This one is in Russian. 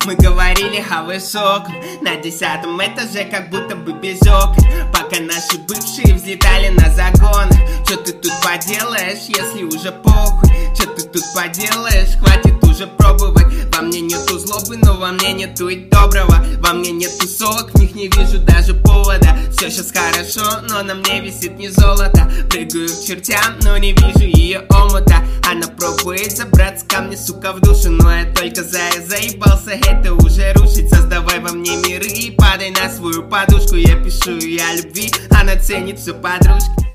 Мы говорили о высоком, на 10-м этаже, как будто бы без окон. Пока наши бывшие взлетали на загонах. Чё ты тут поделаешь, если уже похуй? Чё ты тут поделаешь, хватит уже пробовать. Во мне нету злобы, но во мне нету и доброго. Во мне нет тусовок, в них не вижу даже повода. Все сейчас хорошо, но на мне висит не золото. Прыгаю к чертям, но не вижу ее омута. Она пробует забраться ко мне, сука, в душу. Но я только заебался это уже рушить. Создавай во мне миры и падай на свою подушку. Я пишу ей о любви, она ценит все подружки.